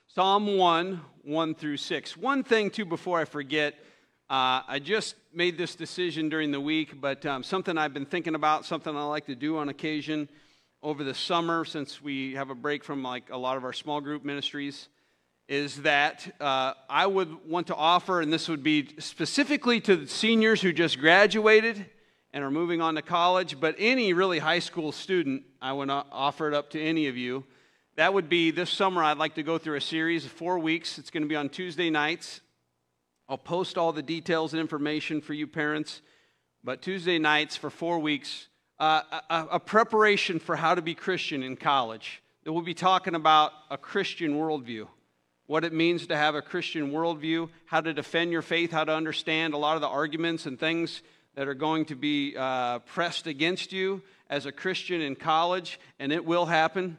Psalm 1 through 6. One thing, too, before I forget, I just made this decision during the week, but something I've been thinking about, something I like to do on occasion over the summer, since we have a break from like a lot of our small group ministries, is that I would want to offer, and this would be specifically to the seniors who just graduated and are moving on to college, but any really high school student, I would offer it up to any of you. That would be this summer. I'd like to go through a series of 4 weeks. It's going to be on Tuesday nights. I'll post all the details and information for you parents, but Tuesday nights for 4 weeks, a preparation for how to be Christian in college. That we'll be talking about a Christian worldview, what it means to have a Christian worldview, how to defend your faith, how to understand a lot of the arguments and things that are going to be pressed against you as a Christian in college, and it will happen.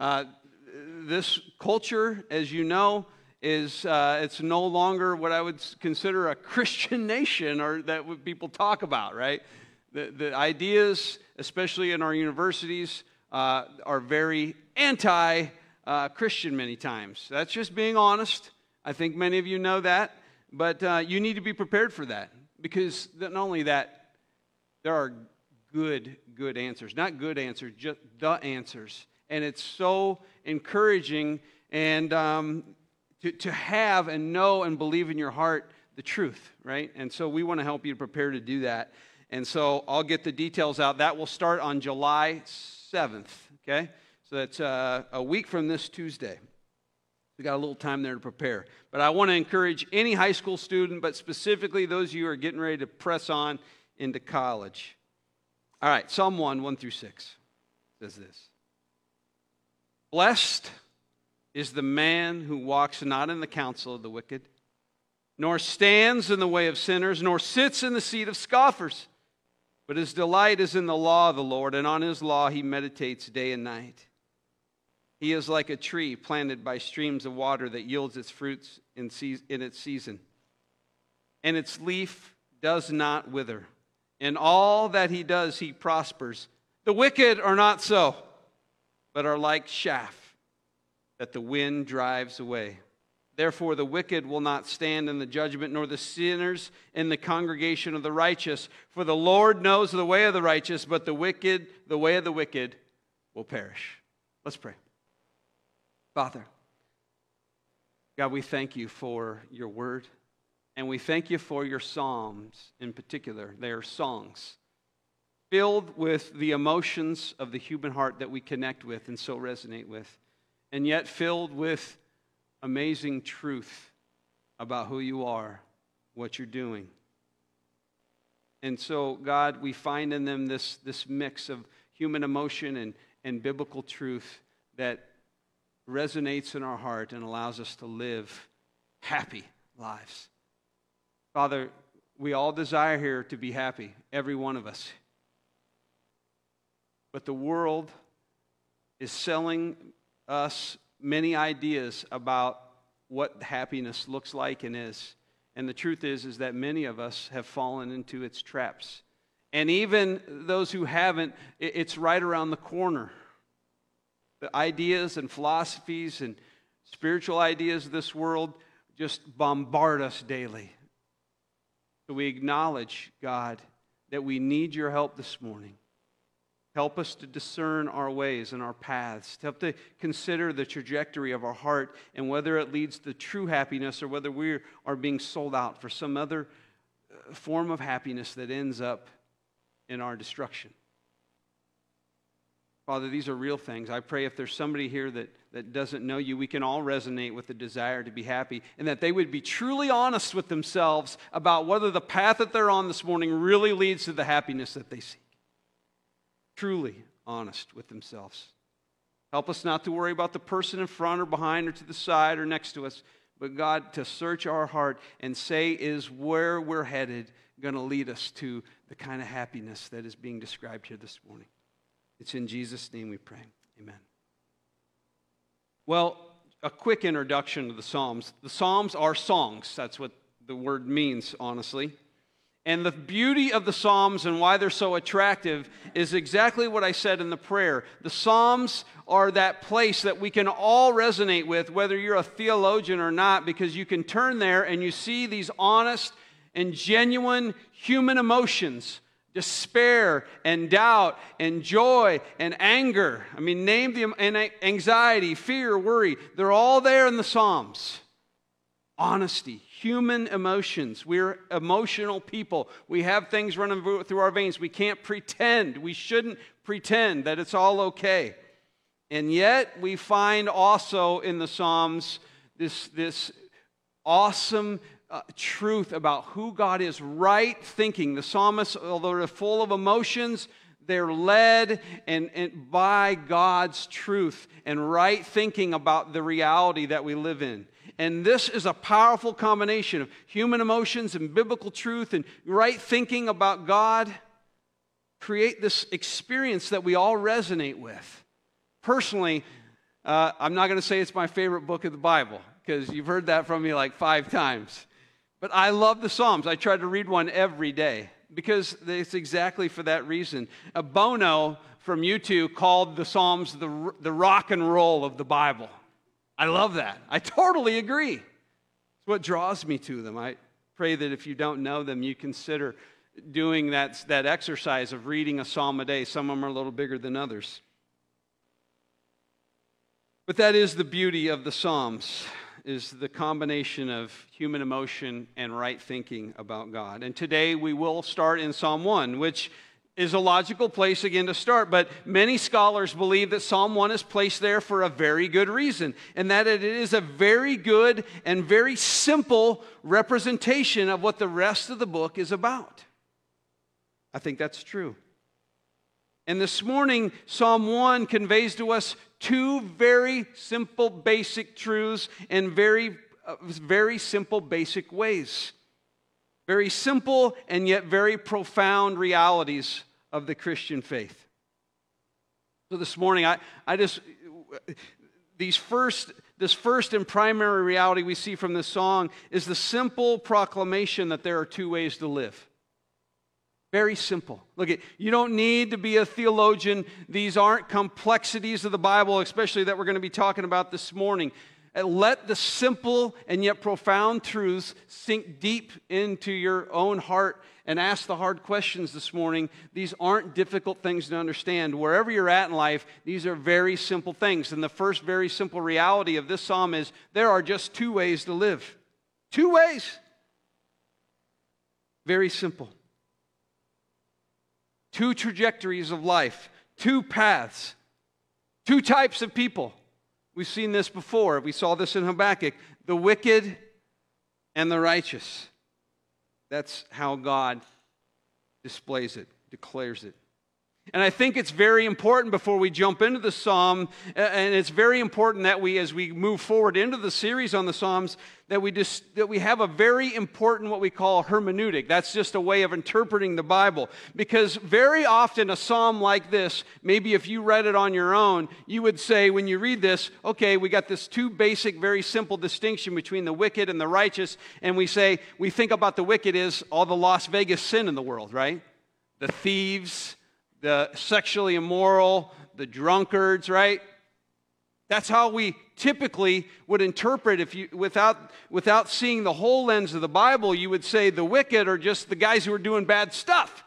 This culture, as you know, is it's no longer what I would consider a Christian nation, or that what people talk about, right? The ideas, especially in our universities, are very anti-Christian many times. That's just being honest. I think many of you know that, but you need to be prepared for that, because not only that, there are good answers. Not good answers, just the answers. And it's so encouraging and to have and know and believe in your heart the truth, right? And so we want to help you prepare to do that. And so I'll get the details out. That will start on July 7th, okay? So that's a week from this Tuesday. We got a little time there to prepare. But I want to encourage any high school student, but specifically those of you who are getting ready to press on into college. All right, Psalm 1 through 6 says this. Blessed is the man who walks not in the counsel of the wicked, nor stands in the way of sinners, nor sits in the seat of scoffers. But his delight is in the law of the Lord, and on his law he meditates day and night. He is like a tree planted by streams of water that yields its fruits in its season, and its leaf does not wither. In all that he does, he prospers. The wicked are not so, but are like chaff that the wind drives away. Therefore the wicked will not stand in the judgment, nor the sinners in the congregation of the righteous. For the Lord knows the way of the righteous, but the way of the wicked will perish. Let's pray. Father, God, we thank you for your word, and we thank you for your psalms in particular. They are songs filled with the emotions of the human heart that we connect with and so resonate with, and yet filled with amazing truth about who you are, what you're doing. And so, God, we find in them this mix of human emotion and biblical truth that resonates in our heart and allows us to live happy lives. Father, we all desire here to be happy, every one of us. But the world is selling us many ideas about what happiness looks like and is. And the truth is that many of us have fallen into its traps. And even those who haven't, it's right around the corner. The ideas and philosophies and spiritual ideas of this world just bombard us daily. So we acknowledge, God, that we need your help this morning. Help us to discern our ways and our paths. Help to consider the trajectory of our heart and whether it leads to true happiness or whether we are being sold out for some other form of happiness that ends up in our destruction. Father, these are real things. I pray if there's somebody here that doesn't know you, we can all resonate with the desire to be happy, and that they would be truly honest with themselves about whether the path that they're on this morning really leads to the happiness that they seek. Truly honest with themselves. Help us not to worry about the person in front or behind or to the side or next to us, but God, to search our heart and say, is where we're headed going to lead us to the kind of happiness that is being described here this morning? It's in Jesus' name we pray. Amen. Well, a quick introduction to the Psalms. The Psalms are songs. That's what the word means, honestly. And the beauty of the Psalms and why they're so attractive is exactly what I said in the prayer. The Psalms are that place that we can all resonate with, whether you're a theologian or not, because you can turn there and you see these honest and genuine human emotions, despair and doubt and joy and anger. I mean, name the anxiety, fear, worry. They're all there in the Psalms. Honesty, human emotions. We're emotional people. We have things running through our veins. We can't pretend. We shouldn't pretend that it's all okay. And yet we find also in the Psalms this awesome truth about who God is, right thinking. The psalmists, although they're full of emotions, they're led and by God's truth and right thinking about the reality that we live in. And this is a powerful combination of human emotions and biblical truth and right thinking about God. Create this experience that we all resonate with. Personally, I'm not going to say it's my favorite book of the Bible, because you've heard that from me like 5 times. But I love the Psalms. I try to read one every day, because it's exactly for that reason. Bono from U2 called the Psalms the rock and roll of the Bible. I love that. I totally agree. It's what draws me to them. I pray that if you don't know them, you consider doing that exercise of reading a psalm a day. Some of them are a little bigger than others. But that is the beauty of the Psalms, is the combination of human emotion and right thinking about God. And today we will start in Psalm 1, which is a logical place again to start, but many scholars believe that Psalm 1 is placed there for a very good reason, and that it is a very good and very simple representation of what the rest of the book is about. I think that's true. And this morning, Psalm 1 conveys to us 2 very simple basic truths in very simple basic ways. Very simple and yet very profound realities of the Christian faith. So this morning, this first and primary reality we see from this song is the simple proclamation that there are 2 ways to live. Very simple. Look, you don't need to be a theologian. These aren't complexities of the Bible, especially that we're going to be talking about this morning. Let the simple and yet profound truths sink deep into your own heart and ask the hard questions this morning. These aren't difficult things to understand. Wherever you're at in life, these are very simple things. And the first very simple reality of this psalm is there are just 2 ways to live. 2 ways. Very simple. 2 trajectories of life. 2 paths. 2 types of people. We've seen this before. We saw this in Habakkuk. The wicked and the righteous. That's how God displays it, declares it. And I think it's very important before we jump into the psalm, and it's very important that we, as we move forward into the series on the Psalms, that we have a very important what we call hermeneutic. That's just a way of interpreting the Bible. Because very often a psalm like this, maybe if you read it on your own, you would say when you read this, okay, we got this 2 basic, very simple distinction between the wicked and the righteous, and we think about the wicked as all the Las Vegas sin in the world, right? The thieves, the sexually immoral, the drunkards, right? That's how we typically would interpret. If you, without seeing the whole lens of the Bible, you would say the wicked are just the guys who are doing bad stuff.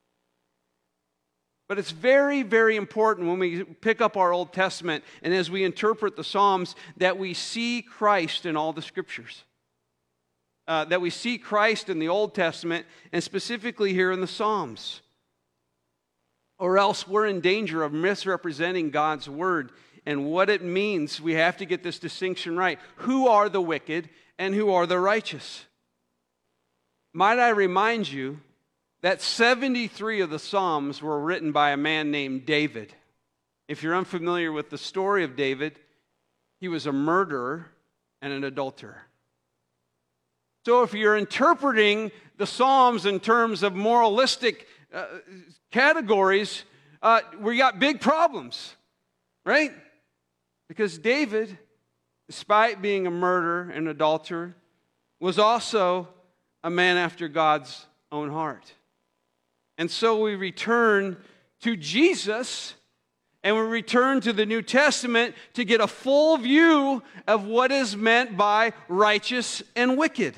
But it's very, very important when we pick up our Old Testament and as we interpret the Psalms that we see Christ in all the Scriptures. That we see Christ in the Old Testament and specifically here in the Psalms. Or else we're in danger of misrepresenting God's Word and what it means. We have to get this distinction right. Who are the wicked and who are the righteous? Might I remind you that 73 of the Psalms were written by a man named David. If you're unfamiliar with the story of David, he was a murderer and an adulterer. So if you're interpreting the Psalms in terms of moralistic categories, we got big problems, right? Because David, despite being a murderer and adulterer, was also a man after God's own heart. And so we return to Jesus, and we return to the New Testament to get a full view of what is meant by righteous and wicked.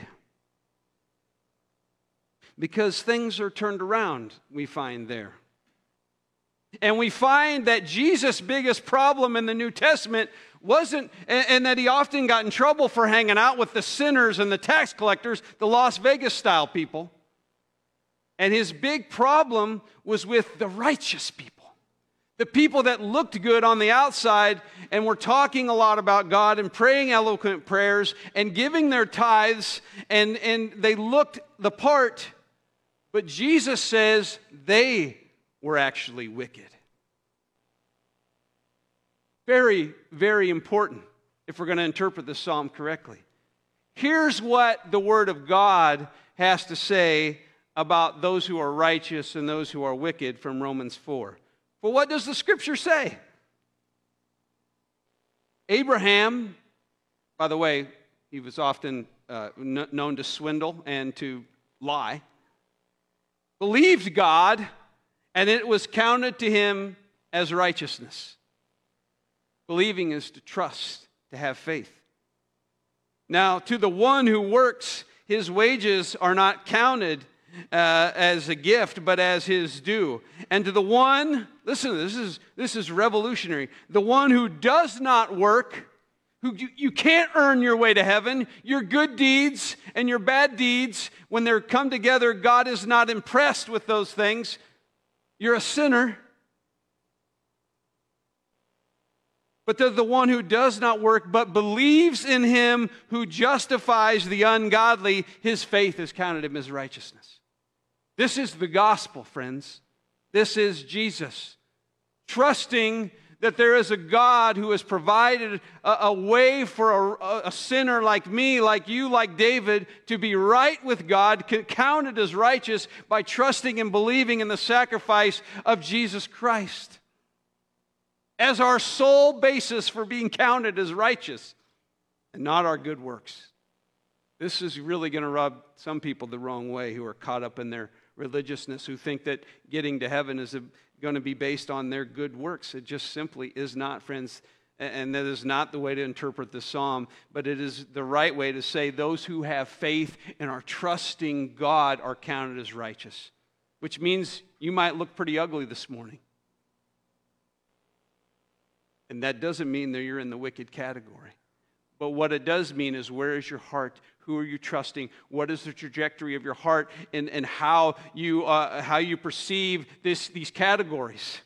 Because things are turned around, we find there. And we find that Jesus' biggest problem in the New Testament wasn't, and that he often got in trouble for hanging out with the sinners and the tax collectors, the Las Vegas style people. And his big problem was with the righteous people. The people that looked good on the outside and were talking a lot about God and praying eloquent prayers and giving their tithes, and they looked the part, but Jesus says they were actually wicked. Very, very important if we're going to interpret this psalm correctly. Here's what the Word of God has to say about those who are righteous and those who are wicked from Romans 4. Well, what does the Scripture say? Abraham, by the way, he was often known to swindle and to lie, believed God, and it was counted to him as righteousness. Believing is to trust, to have faith. Now, to the one who works, his wages are not counted as a gift, but as his due. And to the one, listen, this is revolutionary. The one who does not work, you can't earn your way to heaven. Your good deeds and your bad deeds, when they're come together, God is not impressed with those things. You're a sinner. But to the one who does not work, but believes in him who justifies the ungodly, his faith is counted him as righteousness. This is the gospel, friends. This is Jesus. Trusting that there is a God who has provided a way for a sinner like me, like you, like David, to be right with God, counted as righteous by trusting and believing in the sacrifice of Jesus Christ as our sole basis for being counted as righteous, and not our good works. This is really going to rub some people the wrong way who are caught up in their religiousness, who think that getting to heaven is going to be based on their good works. It just simply is not, friends, and that is not the way to interpret the psalm, but it is the right way to say those who have faith and are trusting God are counted as righteous, which means you might look pretty ugly this morning. And that doesn't mean that you're in the wicked category. But what it does mean is, where is your heart? Who are you trusting? What is the trajectory of your heart, and how you perceive these categories?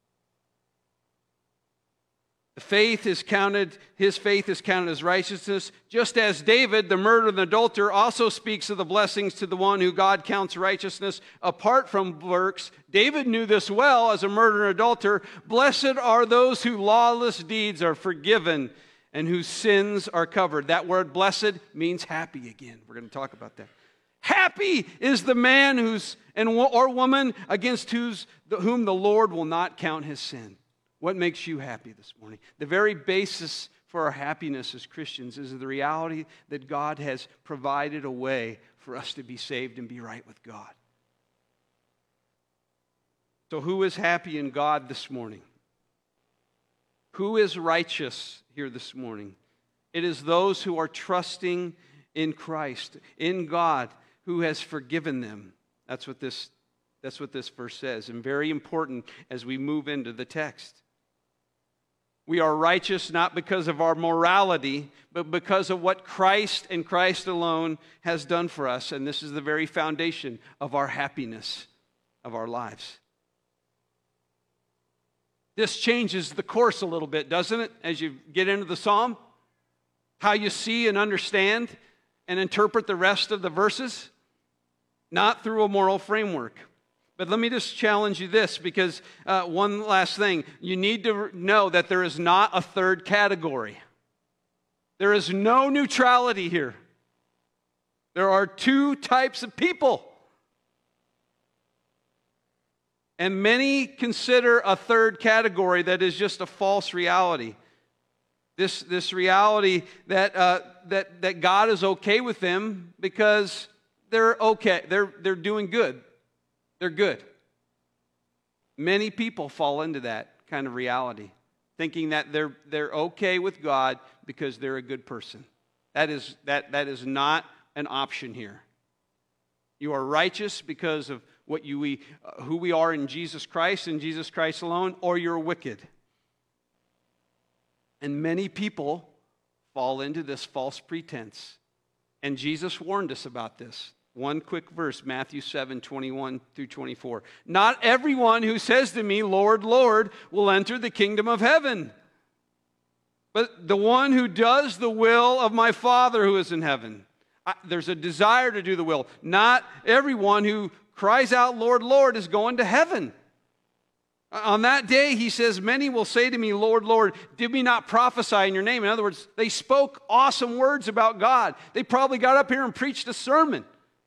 His faith is counted as righteousness, just as David, the murderer and adulterer, also speaks of the blessings to the one who God counts righteousness apart from works. David knew this well as a murderer and adulterer. Blessed are those whose lawless deeds are forgiven and whose sins are covered. That word blessed means happy again. We're going to talk about that. Happy is the man or woman against whom the Lord will not count his sin. What makes you happy this morning? The very basis for our happiness as Christians is the reality that God has provided a way for us to be saved and be right with God. So who is happy in God this morning? Who is righteous here this morning? It is those who are trusting in Christ, in God, who has forgiven them. That's what this verse says, and very important as we move into the text. We are righteous not because of our morality, but because of what Christ and Christ alone has done for us. And this is the very foundation of our happiness of our lives. This changes the course a little bit, doesn't it, as you get into the psalm? How you see and understand and interpret the rest of the verses? Not through a moral framework. But let me just challenge you this, because one last thing. You need to know that there is not a third category. There is no neutrality here. There are two types of people. And many consider a third category that is just a false reality. This reality that God is okay with them because they're okay. They're doing good. They're good. Many people fall into that kind of reality, thinking that they're okay with God because they're a good person. That is not an option here. You are righteous because of who we are in Jesus Christ and Jesus Christ alone, or you're wicked. And many people fall into this false pretense. And Jesus warned us about this. One quick verse, Matthew 7:21 through 24. Not everyone who says to me, Lord, Lord, will enter the kingdom of heaven, but the one who does the will of my Father who is in heaven. There's a desire to do the will. Not everyone who cries out, Lord, Lord, is going to heaven. On that day, he says, many will say to me, Lord, Lord, did we not prophesy in your name? In other words, they spoke awesome words about God. They probably got up here and preached a sermon.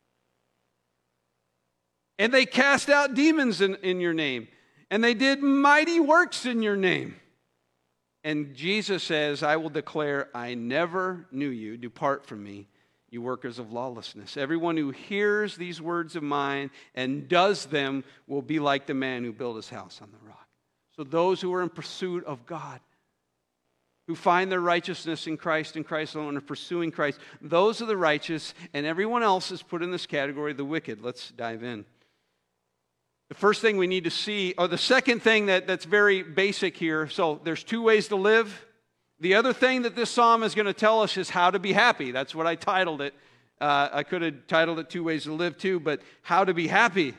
And they cast out demons in your name. And they did mighty works in your name. And Jesus says, I will declare, I never knew you. Depart from me, you workers of lawlessness. Everyone who hears these words of mine and does them will be like the man who built his house on the rock. So those who are in pursuit of God, who find their righteousness in Christ and Christ alone, are pursuing Christ, those are the righteous, and everyone else is put in this category, the wicked. Let's dive in. The first thing we need to see, or the second thing that's very basic here, so there's two ways to live. The other thing that this psalm is going to tell us is how to be happy. That's what I titled it. I could have titled it Two Ways to Live too, but how to be happy.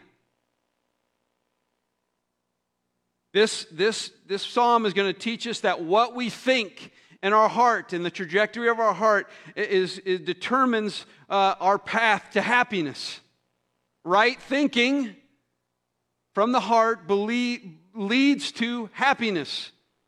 This psalm is going to teach us that what we think in our heart and the trajectory of our heart determines our path to happiness. Right thinking from the heart leads to happiness.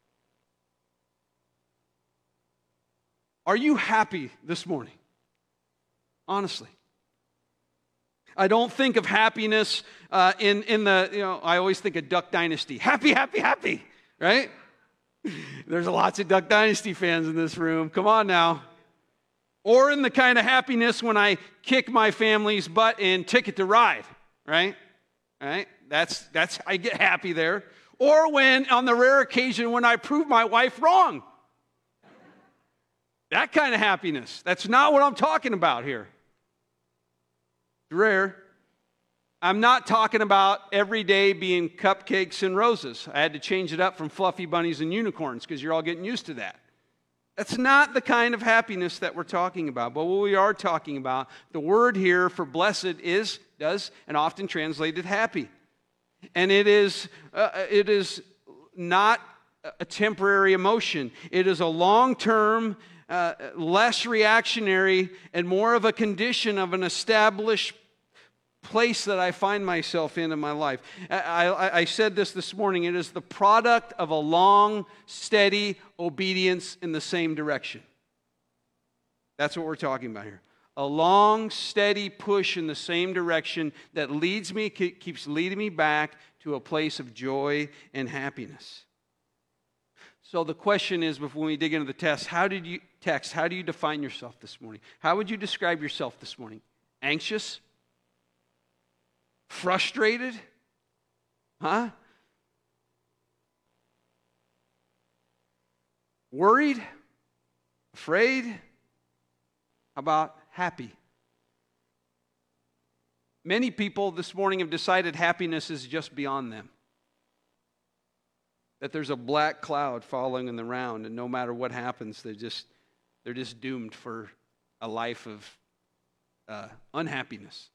Are you happy this morning? Honestly. I don't think of happiness in the, I always think of Duck Dynasty. Happy, happy, happy, right? There's lots of Duck Dynasty fans in this room. Come on now. Or in the kind of happiness when I kick my family's butt in Ticket to Ride, right? Right? That's I get happy there. Or when, on the rare occasion, when I prove my wife wrong. That kind of happiness. That's not what I'm talking about here. It's rare. I'm not talking about every day being cupcakes and roses. I had to change it up from fluffy bunnies and unicorns because you're all getting used to that. That's not the kind of happiness that we're talking about. But what we are talking about, the word here for blessed does and often translated happy. And it is not a temporary emotion. It is a long-term, less reactionary, and more of a condition of an established place that I find myself in my life. I said this morning, it is the product of a long, steady obedience in the same direction. That's what we're talking about here. A long, steady push in the same direction that keeps leading me back to a place of joy and happiness. So the question is, before we dig into the text, how do you define yourself this morning? How would you describe yourself this morning? Anxious? Frustrated? Huh? Worried? Afraid? How about happy? Many people this morning have decided happiness is just beyond them. That there's a black cloud following in the round, and no matter what happens, they're just doomed for a life of unhappiness.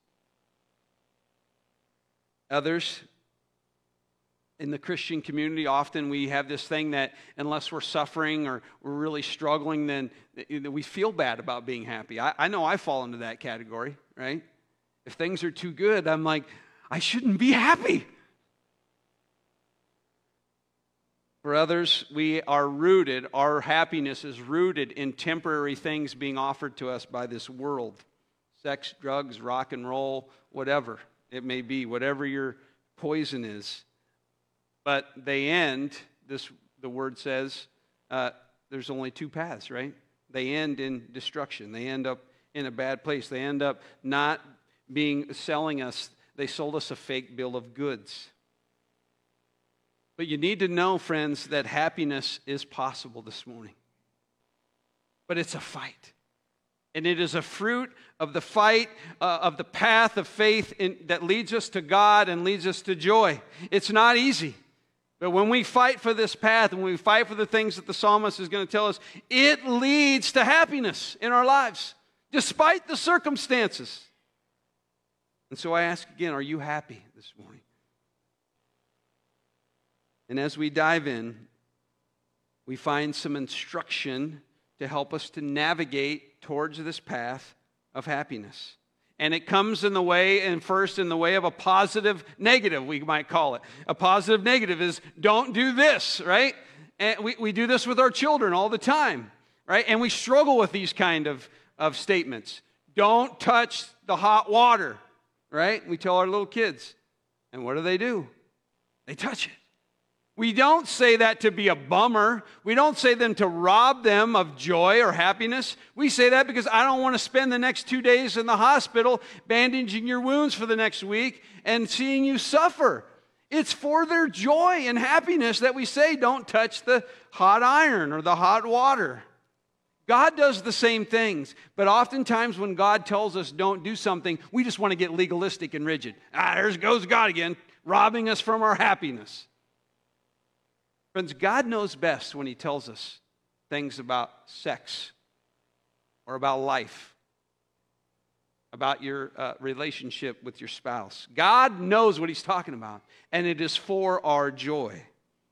Others in the Christian community, often we have this thing that unless we're suffering or we're really struggling, then we feel bad about being happy. I know I fall into that category, right? If things are too good, I'm like, I shouldn't be happy. For others, our happiness is rooted in temporary things being offered to us by this world. Sex, drugs, rock and roll, whatever it may be, whatever your poison is. But they end, the word says, there's only two paths, right? They end in destruction. They end up in a bad place. They end up not selling us, they sold us a fake bill of goods. But you need to know, friends, that happiness is possible this morning. But it's a fight. And it is a fruit of the fight, of the path of faith that leads us to God and leads us to joy. It's not easy. But when we fight for this path, and when we fight for the things that the psalmist is going to tell us, it leads to happiness in our lives, despite the circumstances. And so I ask again, are you happy this morning? And as we dive in, we find some instruction to help us to navigate towards this path of happiness. And it comes in the way, and first in the way of a positive negative, we might call it. A positive negative is don't do this, right? And we do this with our children all the time, right? And we struggle with these kind of statements. Don't touch the hot water, right? We tell our little kids. And what do? They touch it. We don't say that to be a bummer. We don't say them to rob them of joy or happiness. We say that because I don't want to spend the next 2 days in the hospital bandaging your wounds for the next week and seeing you suffer. It's for their joy and happiness that we say don't touch the hot iron or the hot water. God does the same things, but oftentimes when God tells us don't do something, we just want to get legalistic and rigid. There goes God again, robbing us from our happiness. Friends, God knows best when He tells us things about sex or about life, about your relationship with your spouse. God knows what He's talking about, and it is for our joy.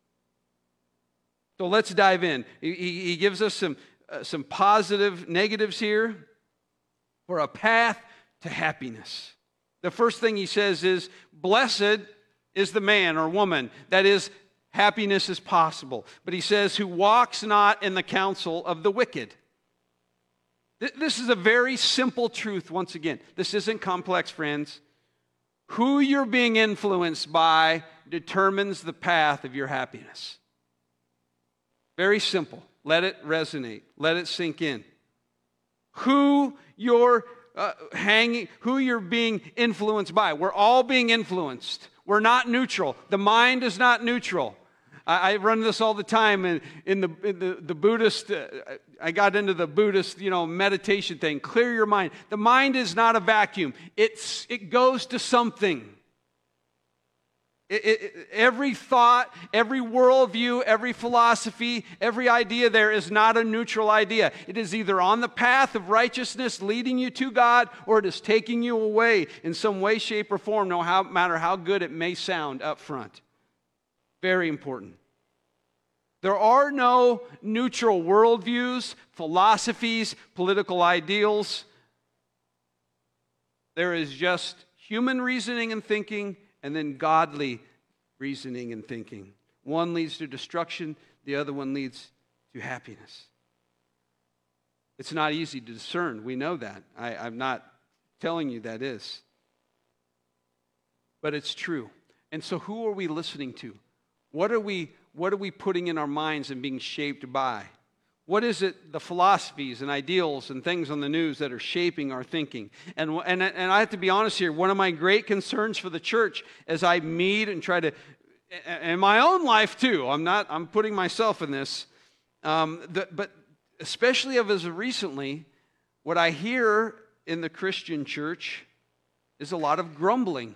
So let's dive in. He gives us some positive negatives here for a path to happiness. The first thing He says is, blessed is the man or woman that is happiness is possible. But He says, who walks not in the counsel of the wicked. This is a very simple truth once again. This isn't complex, friends. Who you're being influenced by determines the path of your happiness. Very simple. Let it resonate. Let it sink in. Who you're who you're being influenced by. We're all being influenced. We're not neutral. The mind is not neutral. I run this all the time in the Buddhist. I got into the Buddhist, meditation thing. Clear your mind. The mind is not a vacuum. It goes to something. Every thought, every worldview, every philosophy, every idea there is not a neutral idea. It is either on the path of righteousness leading you to God, or it is taking you away in some way, shape, or form, no matter how good it may sound up front. Very important. There are no neutral worldviews, philosophies, political ideals. There is just human reasoning and thinking, and then godly reasoning and thinking. One leads to destruction, the other one leads to happiness. It's not easy to discern. We know that. I'm not telling you that is. But it's true. And so who are we listening to? What are we putting in our minds and being shaped by? What is it, the philosophies and ideals and things on the news that are shaping our thinking? And I have to be honest here, one of my great concerns for the church as I meet and try to, in my own life too, I'm putting myself in this, but especially as of recently, what I hear in the Christian church is a lot of grumbling,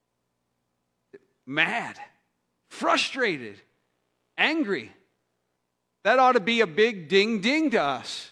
mad, frustrated, angry. That ought to be a big ding-ding to us.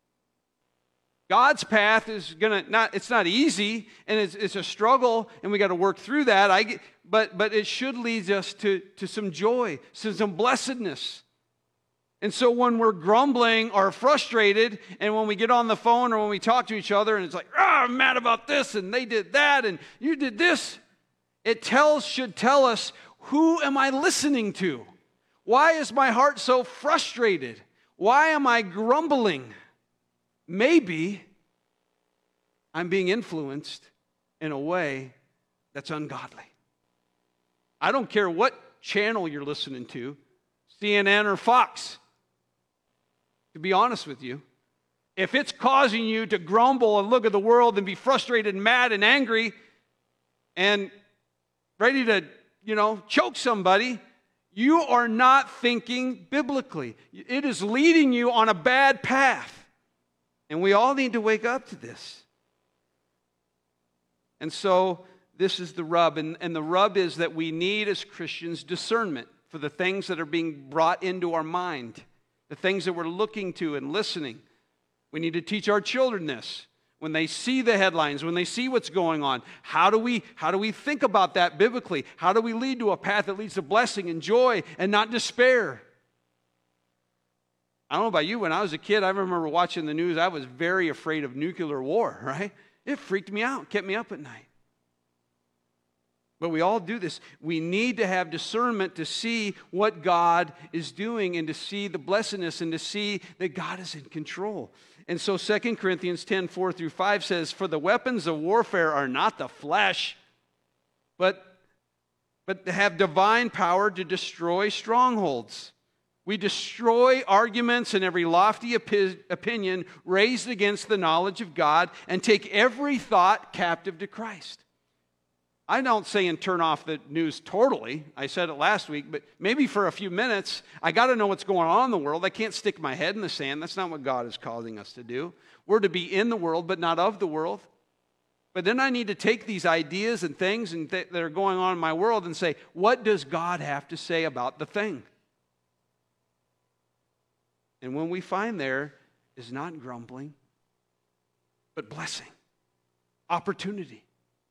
God's path is it's not easy, and it's a struggle, and we got to work through that. But it should lead us to some joy, to some blessedness. And so when we're grumbling or frustrated, and when we get on the phone or when we talk to each other, and it's like, I'm mad about this, and they did that, and you did this, it should tell us, who am I listening to? Why is my heart so frustrated? Why am I grumbling? Maybe I'm being influenced in a way that's ungodly. I don't care what channel you're listening to, CNN or Fox. To be honest with you, if it's causing you to grumble and look at the world and be frustrated and mad and angry and ready to, choke somebody, you are not thinking biblically. It is leading you on a bad path. And we all need to wake up to this. And so this is the rub. And the rub is that we need, as Christians, discernment for the things that are being brought into our mind, the things that we're looking to and listening. We need to teach our children this. When they see the headlines, when they see what's going on, how do we think about that biblically? How do we lead to a path that leads to blessing and joy and not despair? I don't know about you, when I was a kid, I remember watching the news. I was very afraid of nuclear war, right? It freaked me out, kept me up at night. But we all do this. We need to have discernment to see what God is doing and to see the blessedness and to see that God is in control. And so 2 Corinthians 10:4-5 says, "For the weapons of warfare are not the flesh, but have divine power to destroy strongholds. We destroy arguments and every lofty opinion raised against the knowledge of God and take every thought captive to Christ." I don't say and turn off the news totally. I said it last week, but maybe for a few minutes, I got to know what's going on in the world. I can't stick my head in the sand. That's not what God is causing us to do. We're to be in the world, but not of the world. But then I need to take these ideas and things that are going on in my world and say, what does God have to say about the thing? And when we find there is not grumbling, but blessing, opportunity.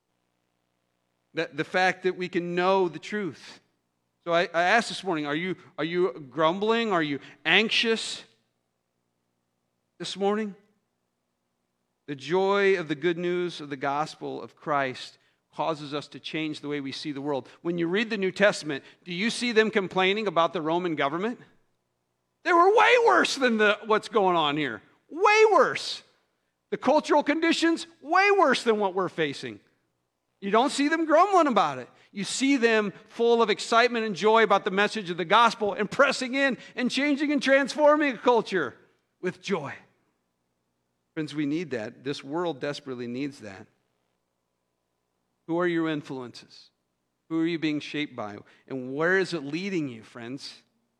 The fact that we can know the truth. So I asked this morning, are you grumbling? Are you anxious this morning? The joy of the good news of the gospel of Christ causes us to change the way we see the world. When you read the New Testament, do you see them complaining about the Roman government? They were way worse than what's going on here. Way worse. The cultural conditions, way worse than what we're facing. You don't see them grumbling about it. You see them full of excitement and joy about the message of the gospel and pressing in and changing and transforming a culture with joy. Friends, we need that. This world desperately needs that. Who are your influences? Who are you being shaped by? And where is it leading you, friends?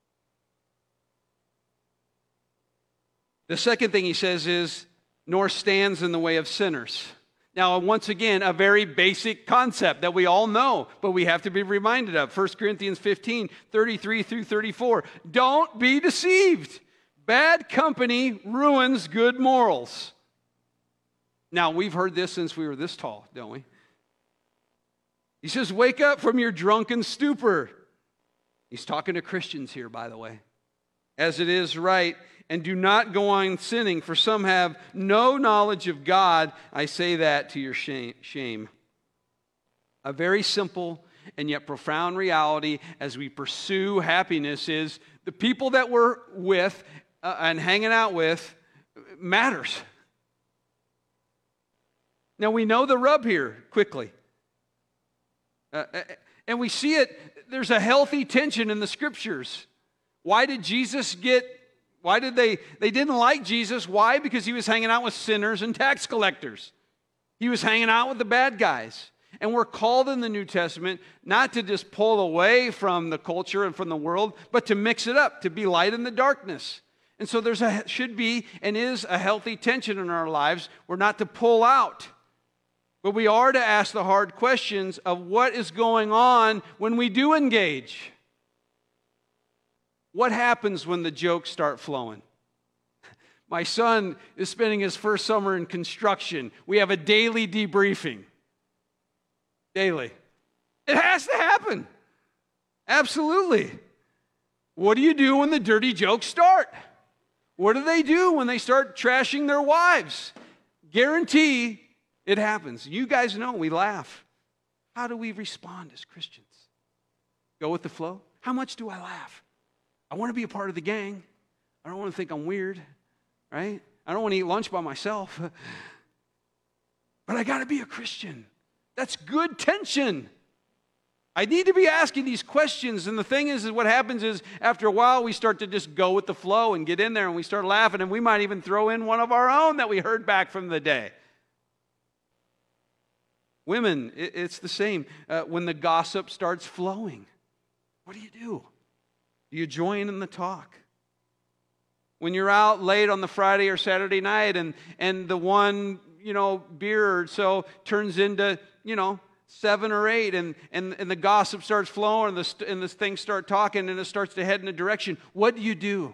The second thing he says is, nor stands in the way of sinners. Now, once again, a very basic concept that we all know, but we have to be reminded of. 1 Corinthians 15:33-34. Don't be deceived. Bad company ruins good morals. Now, we've heard this since we were this tall, don't we? He says, wake up from your drunken stupor. He's talking to Christians here, by the way. As it is right, and do not go on sinning, for some have no knowledge of God. I say that to your shame. A very simple and yet profound reality as we pursue happiness is the people that we're with and hanging out with matters. Now we know the rub here quickly. And we see it, there's a healthy tension in the scriptures. Why did they didn't like Jesus? Why? Because he was hanging out with sinners and tax collectors. He was hanging out with the bad guys. And we're called in the New Testament not to just pull away from the culture and from the world, but to mix it up, to be light in the darkness. And so should be and is a healthy tension in our lives. We're not to pull out, but we are to ask the hard questions of what is going on when we do engage. What happens when the jokes start flowing? My son is spending his first summer in construction. We have a daily debriefing. Daily. It has to happen. Absolutely. What do you do when the dirty jokes start? What do they do when they start trashing their wives? Guarantee it happens. You guys know we laugh. How do we respond as Christians? Go with the flow? How much do I laugh? I want to be a part of the gang. I don't want to think I'm weird, right? I don't want to eat lunch by myself. But I got to be a Christian. That's good tension. I need to be asking these questions. And the thing is what happens is after a while, we start to just go with the flow and get in there and we start laughing. And we might even throw in one of our own that we heard back from the day. Women, it's the same. When the gossip starts flowing, what do? Do you join in the talk? When you're out late on the Friday or Saturday night and the one, beer or so turns into, 7 or 8 and the gossip starts flowing and this things start talking and it starts to head in a direction, what do?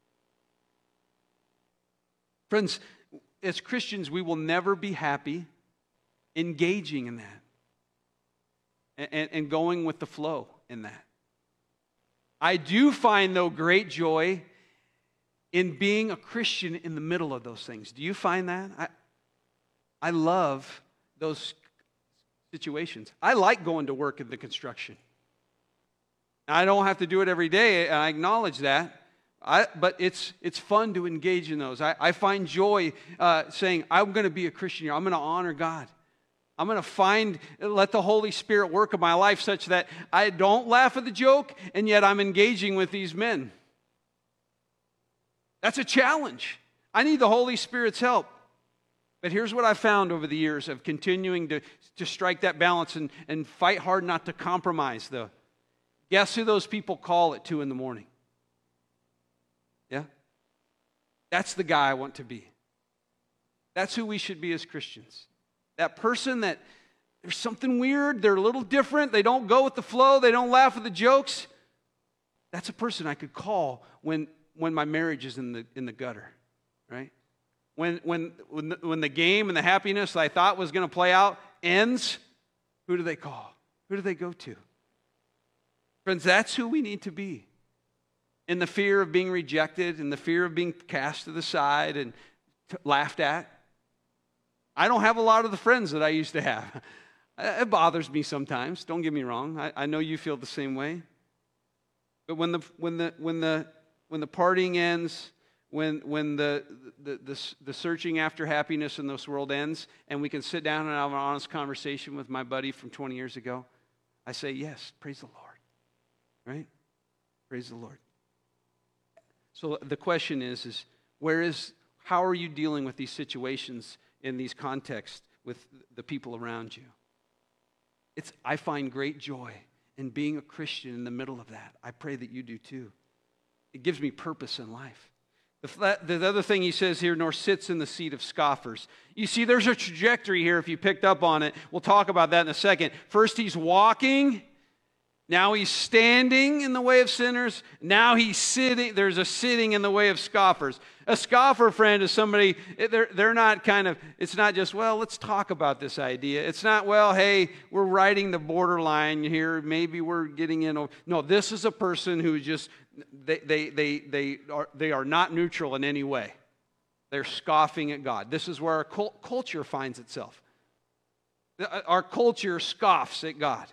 Friends, as Christians, we will never be happy engaging in that and going with the flow in that. I do find, though, great joy in being a Christian in the middle of those things. Do you find that? I love those situations. I like going to work in the construction. I don't have to do it every day, and I acknowledge that. But it's fun to engage in those. I find joy saying, I'm going to be a Christian here. I'm going to honor God. I'm going to let the Holy Spirit work in my life such that I don't laugh at the joke, and yet I'm engaging with these men. That's a challenge. I need the Holy Spirit's help. But here's what I found over the years of continuing to strike that balance and fight hard not to compromise. Guess who those people call at 2 a.m? Yeah? That's the guy I want to be. That's who we should be as Christians. That person that there's something weird, they're a little different, they don't go with the flow, they don't laugh at the jokes. That's a person I could call when my marriage is in the gutter, right? When the game and the happiness that I thought was going to play out ends, who do they call? Who do they go to? Friends, that's who we need to be. In the fear of being rejected, in the fear of being cast to the side and laughed at. I don't have a lot of the friends that I used to have. It bothers me sometimes. Don't get me wrong. I know you feel the same way. But when the partying ends, when the searching after happiness in this world ends, and we can sit down and have an honest conversation with my buddy from 20 years ago, I say, yes, praise the Lord. Right? Praise the Lord. So the question is how are you dealing with these situations in these contexts with the people around you? I find great joy in being a Christian in the middle of that. I pray that you do too. It gives me purpose in life. The other thing he says here, nor sits in the seat of scoffers. You see, there's a trajectory here if you picked up on it. We'll talk about that in a second. First, he's walking. Now he's standing in the way of sinners. Now he's sitting. There's a sitting in the way of scoffers. A scoffer, friend, is somebody, they're not it's not just, well, let's talk about this idea. It's not, well, hey, we're riding the borderline here. Maybe we're getting in. No, this is a person who just, they are not neutral in any way. They're scoffing at God. This is where our culture finds itself. Our culture scoffs at God.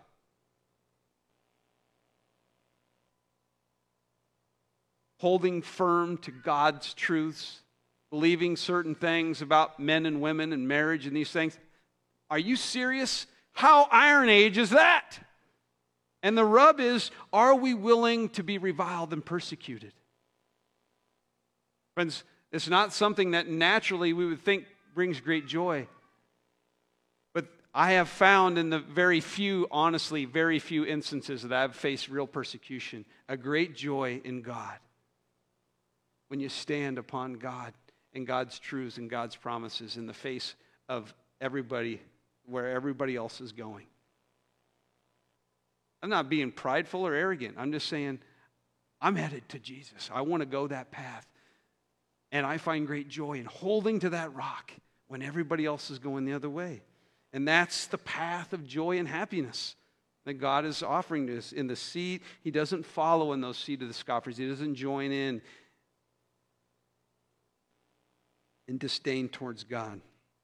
Holding firm to God's truths, believing certain things about men and women and marriage and these things. Are you serious? How Iron Age is that? And the rub is, are we willing to be reviled and persecuted? Friends, it's not something that naturally we would think brings great joy. But I have found in the very few instances that I've faced real persecution, a great joy in God. When you stand upon God and God's truths and God's promises in the face of everybody, where everybody else is going. I'm not being prideful or arrogant. I'm just saying, I'm headed to Jesus. I want to go that path. And I find great joy in holding to that rock when everybody else is going the other way. And that's the path of joy and happiness that God is offering to us. In the seat, he doesn't follow in those seat of the scoffers. He doesn't join in disdain towards God.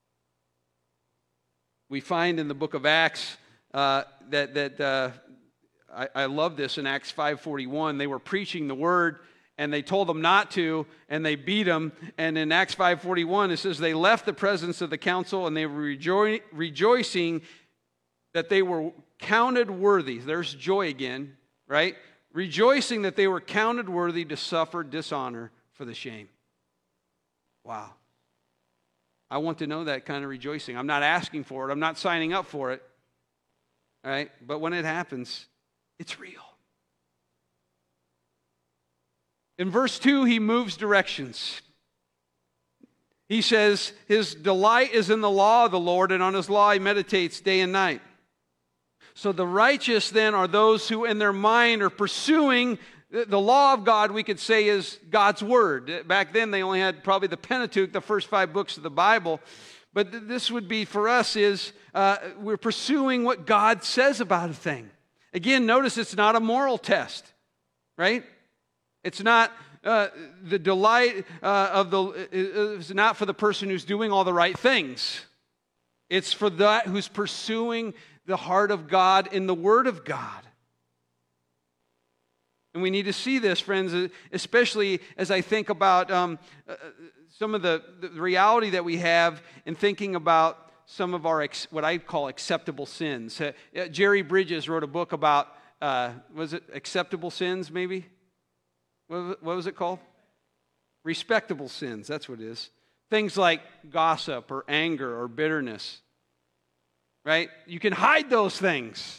We find in the book of Acts that I love this in Acts 5:41. They were preaching the word and they told them not to, and they beat them. And in Acts 5:41 it says they left the presence of the council and they were rejoicing that they were counted worthy. There's joy again, right? Rejoicing that they were counted worthy to suffer dishonor for the shame. Wow. I want to know that kind of rejoicing. I'm not asking for it. I'm not signing up for it. All right? But when it happens, it's real. In verse 2, he moves directions. He says, his delight is in the law of the Lord, and on his law he meditates day and night. So the righteous then are those who in their mind are pursuing the law of God, we could say, is God's Word. Back then they only had probably the Pentateuch, the first 5 books of the Bible. But this would be for us is we're pursuing what God says about a thing. Again, notice it's not a moral test, right? It's not the delight it's not for the person who's doing all the right things. It's for that who's pursuing the heart of God in the Word of God. And we need to see this, friends, especially as I think about some of the reality that we have in thinking about some of our, what I call acceptable sins. Jerry Bridges wrote a book about, was it acceptable sins maybe? What was it called? Respectable sins, that's what it is. Things like gossip or anger or bitterness, right? You can hide those things.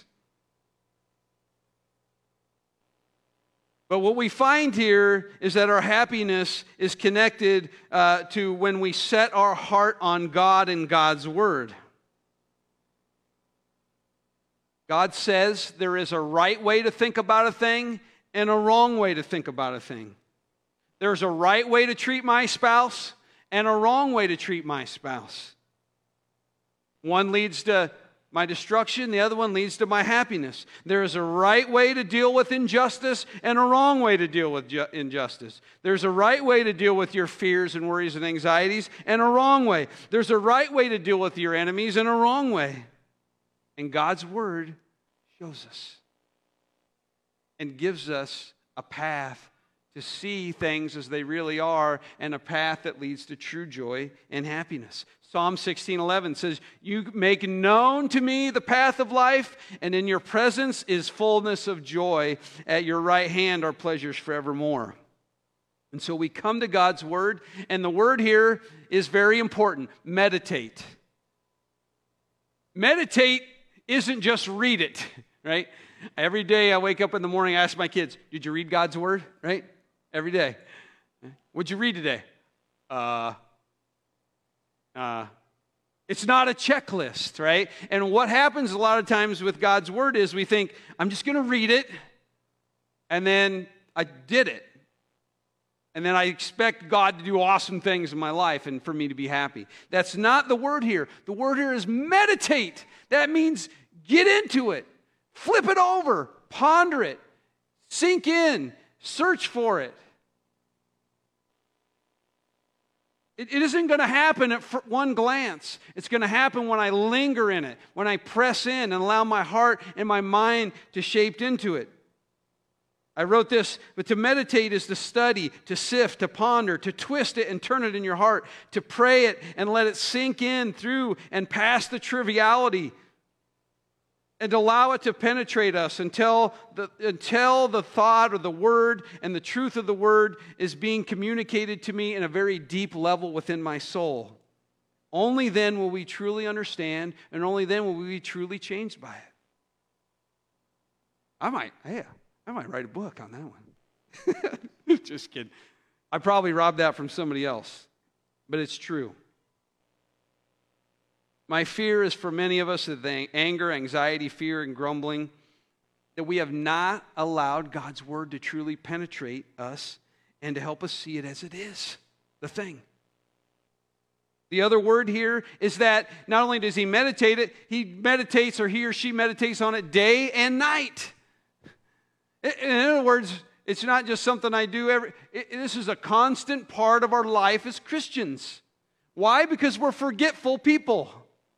But what we find here is that our happiness is connected to when we set our heart on God and God's Word. God says there is a right way to think about a thing and a wrong way to think about a thing. There's a right way to treat my spouse and a wrong way to treat my spouse. One leads to my destruction, the other one leads to my happiness. There is a right way to deal with injustice and a wrong way to deal with injustice. There's a right way to deal with your fears and worries and anxieties and a wrong way. There's a right way to deal with your enemies and a wrong way. And God's Word shows us and gives us a path to see things as they really are and a path that leads to true joy and happiness. Psalm 16:11 says, "You make known to me the path of life, and in your presence is fullness of joy. At your right hand are pleasures forevermore." And so we come to God's Word, and the word here is very important. Meditate. Meditate isn't just read it, right? Every day I wake up in the morning, I ask my kids, "Did you read God's Word?" Right? Every day. What'd you read today? It's not a checklist, right? And what happens a lot of times with God's Word is we think, I'm just going to read it, and then I did it. And then I expect God to do awesome things in my life and for me to be happy. That's not the word here. The word here is meditate. That means get into it. Flip it over. Ponder it. Sink in. Search for it. It isn't going to happen at one glance. It's going to happen when I linger in it, when I press in and allow my heart and my mind to shape into it. I wrote this, but to meditate is to study, to sift, to ponder, to twist it and turn it in your heart, to pray it and let it sink in through and past the triviality, and allow it to penetrate us until the thought or the word and the truth of the word is being communicated to me in a very deep level within my soul. Only then will we truly understand, and only then will we be truly changed by it. I might write a book on that one. Just kidding. I probably robbed that from somebody else, but it's true. My fear is for many of us that the anger, anxiety, fear, and grumbling, that we have not allowed God's Word to truly penetrate us and to help us see it as it is, the thing. The other word here is that not only does he meditate it, he meditates, or he or she meditates on it day and night. In other words, it's not just something I do this is a constant part of our life as Christians. Why? Because we're forgetful people.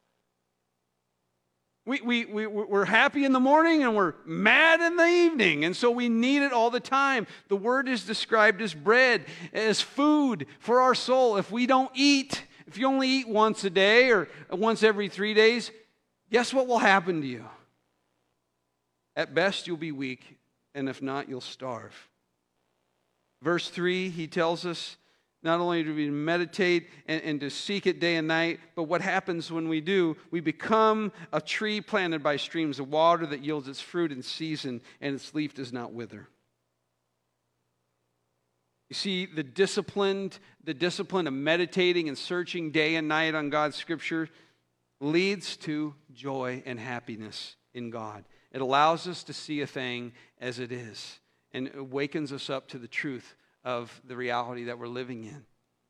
We're happy in the morning and we're mad in the evening, and so we need it all the time. The Word is described as bread, as food for our soul. If we don't eat, if you only eat once a day or once every 3 days, guess what will happen to you? At best, you'll be weak, and if not, you'll starve. Verse 3, he tells us not only do we meditate and to seek it day and night, but what happens when we do? We become a tree planted by streams of water that yields its fruit in season, and its leaf does not wither. You see, the discipline of meditating and searching day and night on God's Scripture leads to joy and happiness in God. It allows us to see a thing as it is, and it wakens us up to the truth of the reality that we're living in.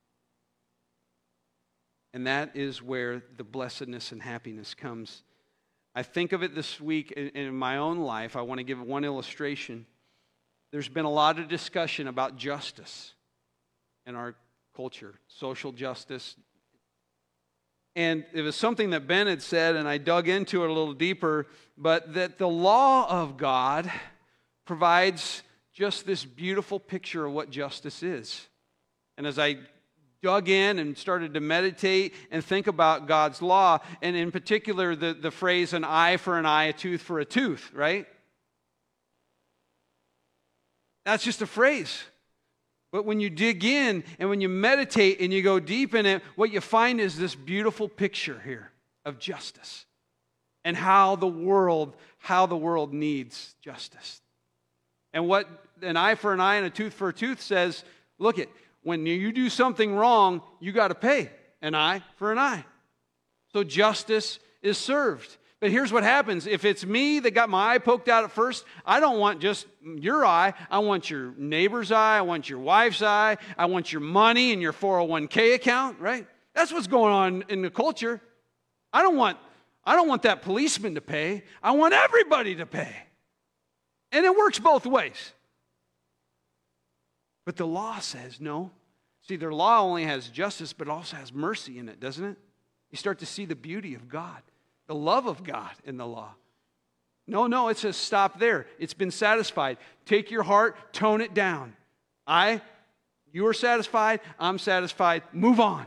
And that is where the blessedness and happiness comes. I think of it this week in my own life. I want to give one illustration. There's been a lot of discussion about justice in our culture, social justice. And it was something that Ben had said, and I dug into it a little deeper, but that the law of God provides just this beautiful picture of what justice is. And as I dug in and started to meditate and think about God's law, and in particular the phrase, an eye for an eye, a tooth for a tooth, right? That's just a phrase. But when you dig in and when you meditate and you go deep in it, what you find is this beautiful picture here of justice and how the world needs justice. And what an eye for an eye and a tooth for a tooth says, look it, when you do something wrong, you got to pay an eye for an eye. So justice is served. But here's what happens. If it's me that got my eye poked out at first, I don't want just your eye. I want your neighbor's eye. I want your wife's eye. I want your money in your 401k account, right? That's what's going on in the culture. I don't want that policeman to pay. I want everybody to pay. And it works both ways. But the law says no. See, their law only has justice, but also has mercy in it, doesn't it? You start to see the beauty of God, the love of God in the law. No, it says stop there. It's been satisfied. Take your heart, tone it down. You are satisfied, I'm satisfied, move on.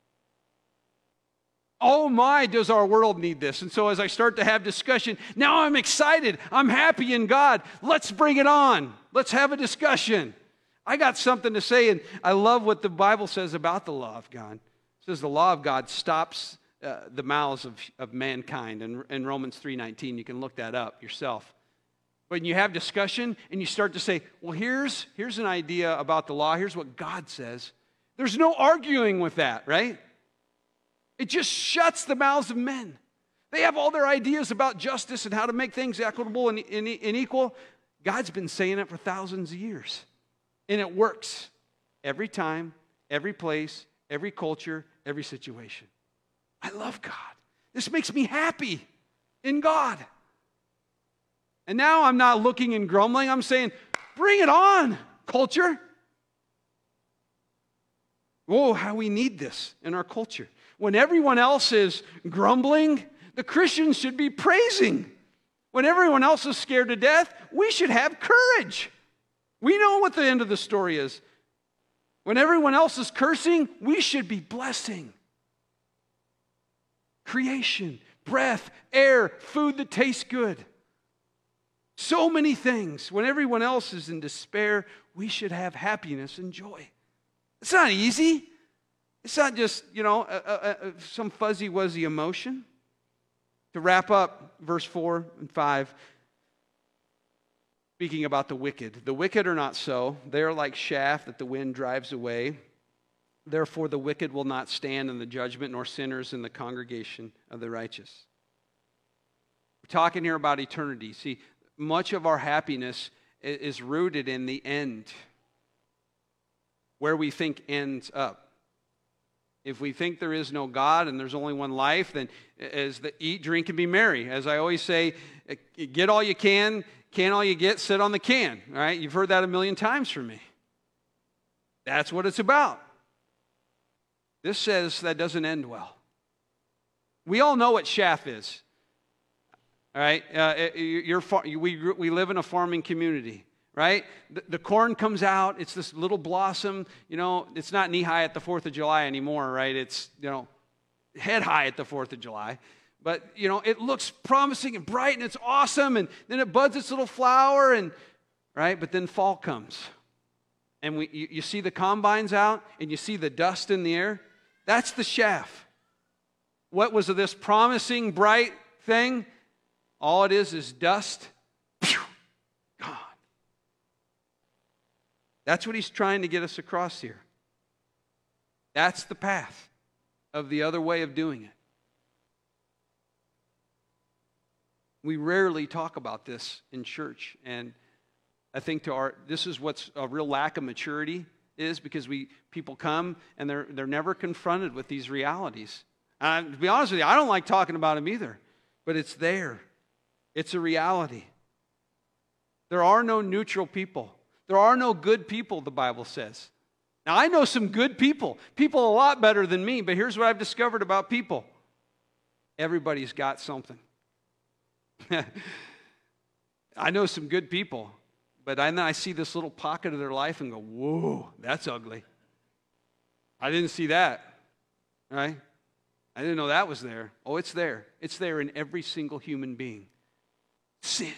Oh my, does our world need this? And so as I start to have discussion, now I'm excited. I'm happy in God. Let's bring it on. Let's have a discussion. I got something to say, and I love what the Bible says about the law of God. It says the law of God stops the mouths of mankind. And in Romans 3:19, you can look that up yourself. When you have discussion and you start to say, well, here's an idea about the law. Here's what God says. There's no arguing with that, right? It just shuts the mouths of men. They have all their ideas about justice and how to make things equitable and equal. God's been saying it for thousands of years. And it works every time, every place, every culture, every situation. I love God. This makes me happy in God. And now I'm not looking and grumbling. I'm saying, bring it on, culture. Oh, how we need this in our culture. When everyone else is grumbling, the Christians should be praising. When everyone else is scared to death, we should have courage. We know what the end of the story is. When everyone else is cursing, we should be blessing. Creation, breath, air, food that tastes good. So many things. When everyone else is in despair, we should have happiness and joy. It's not easy. It's not just, some fuzzy-wuzzy emotion. To wrap up, verse 4 and 5, speaking about the wicked are not so. They are like chaff that the wind drives away. Therefore, the wicked will not stand in the judgment, nor sinners in the congregation of the righteous. We're talking here about eternity. See, much of our happiness is rooted in the end, where we think ends up. If we think there is no God and there's only one life, then as the eat, drink, and be merry. As I always say, get all you can all you get, sit on the can. All right? You've heard that a million times from me. That's what it's about. This says that doesn't end well. We all know what chaff is. All right? We live in a farming community. Right? The corn comes out. It's this little blossom. It's not knee high at the 4th of July anymore, right? It's, head high at the 4th of July. But, it looks promising and bright and it's awesome. And then it buds its little flower and, right? But then fall comes. And you see the combines out and you see the dust in the air. That's the chaff. What was this promising, bright thing? All it is dust. Pew! Gone. That's what he's trying to get us across here. That's the path of the other way of doing it. We rarely talk about this in church, and I think this is what's a real lack of maturity is, because people come and they're never confronted with these realities. To be honest with you, I don't like talking about them either, but it's there. It's a reality. There are no neutral people. There are no good people, the Bible says. Now, I know some good people a lot better than me, but here's what I've discovered about people. Everybody's got something. I know some good people, but then I see this little pocket of their life and go, whoa, that's ugly. I didn't see that, right? I didn't know that was there. Oh, it's there. It's there in every single human being. Sin.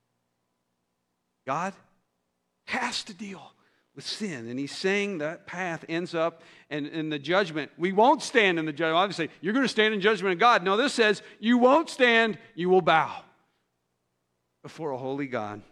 God has to deal with sin, and he's saying that path ends up in the judgment. We won't stand in the judgment. Obviously, you're going to stand in judgment of God. No, this says you won't stand, you will bow before a holy God.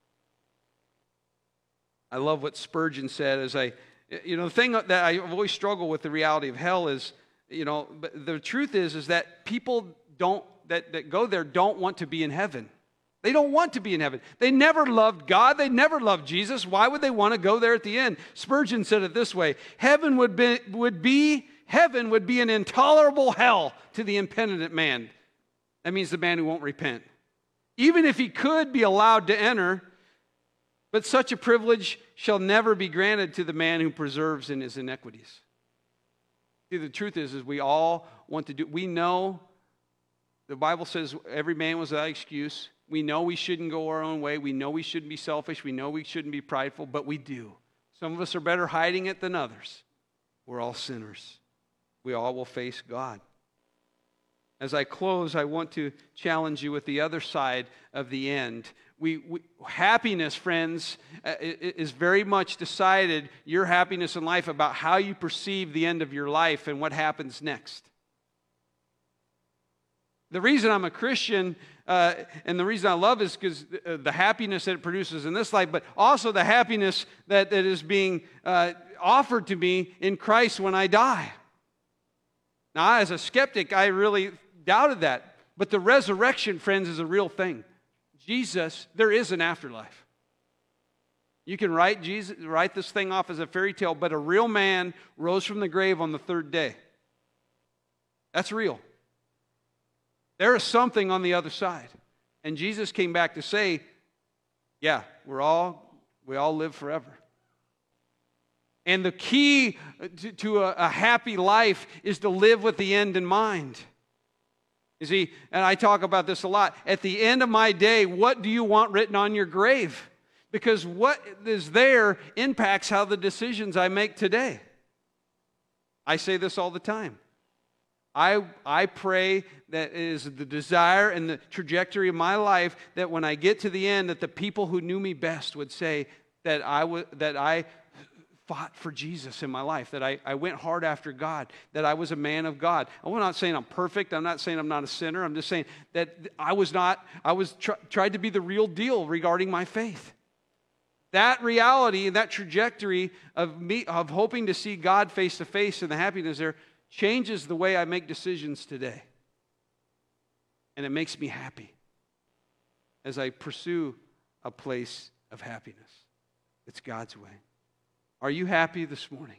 I love what Spurgeon said the thing that I always struggle with the reality of hell is, but the truth is that people that go there don't want to be in heaven. They don't want to be in heaven. They never loved God. They never loved Jesus. Why would they want to go there at the end? Spurgeon said it this way: heaven would be an intolerable hell to the impenitent man. That means the man who won't repent. Even if he could be allowed to enter, but such a privilege shall never be granted to the man who preserves in his iniquities. See, the truth is we all want to do, we know, the Bible says every man was without excuse. We know we shouldn't go our own way. We know we shouldn't be selfish. We know we shouldn't be prideful, but we do. Some of us are better hiding it than others. We're all sinners. We all will face God. As I close, I want to challenge you with the other side of the end. Happiness, friends, is very much decided, your happiness in life, about how you perceive the end of your life and what happens next. The reason I'm a Christian and the reason I love is because the happiness that it produces in this life, but also the happiness that is being offered to me in Christ when I die. Now, as a skeptic, I really doubted that. But the resurrection, friends, is a real thing. Jesus, there is an afterlife. You can write this thing off as a fairy tale, but a real man rose from the grave on the third day. That's real. There is something on the other side. And Jesus came back to say, yeah, we all live forever. And the key to a happy life is to live with the end in mind. You see, and I talk about this a lot. At the end of my day, what do you want written on your grave? Because what is there impacts how the decisions I make today. I say this all the time. I pray that it is the desire and the trajectory of my life that when I get to the end, that the people who knew me best would say that I fought for Jesus in my life, that I went hard after God, that I was a man of God. I'm not saying I'm perfect. I'm not saying I'm not a sinner. I'm just saying that tried to be the real deal regarding my faith. That reality and that trajectory of hoping to see God face to face and the happiness there changes the way I make decisions today. And it makes me happy as I pursue a place of happiness. It's God's way. Are you happy this morning?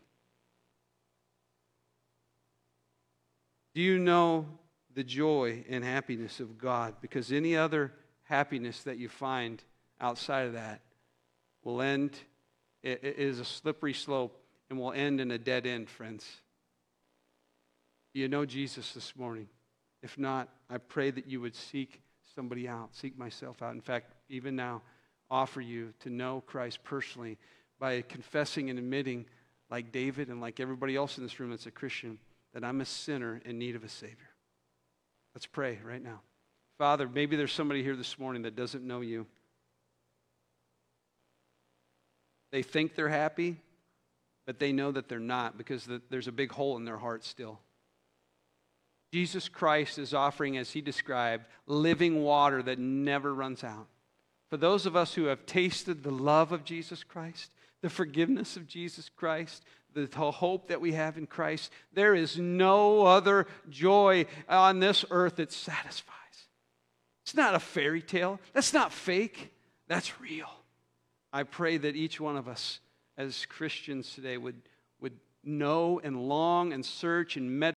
Do you know the joy and happiness of God? Because any other happiness that you find outside of that will end, it is a slippery slope and will end in a dead end, friends. Do you know Jesus this morning? If not, I pray that you would seek somebody out, seek myself out. In fact, even now, offer you to know Christ personally by confessing and admitting, like David and like everybody else in this room that's a Christian, that I'm a sinner in need of a Savior. Let's Let's pray right now. Father, maybe there's somebody here this morning that doesn't know you. They think they're happy, but they know that they're not because there's a big hole in their heart still. Jesus Christ is offering, as he described, living water that never runs out. For those of us who have tasted the love of Jesus Christ, the forgiveness of Jesus Christ, the hope that we have in Christ, there is no other joy on this earth that satisfies. It's not a fairy tale. That's not fake. That's real. I pray that each one of us as Christians today would know and long and search and meditate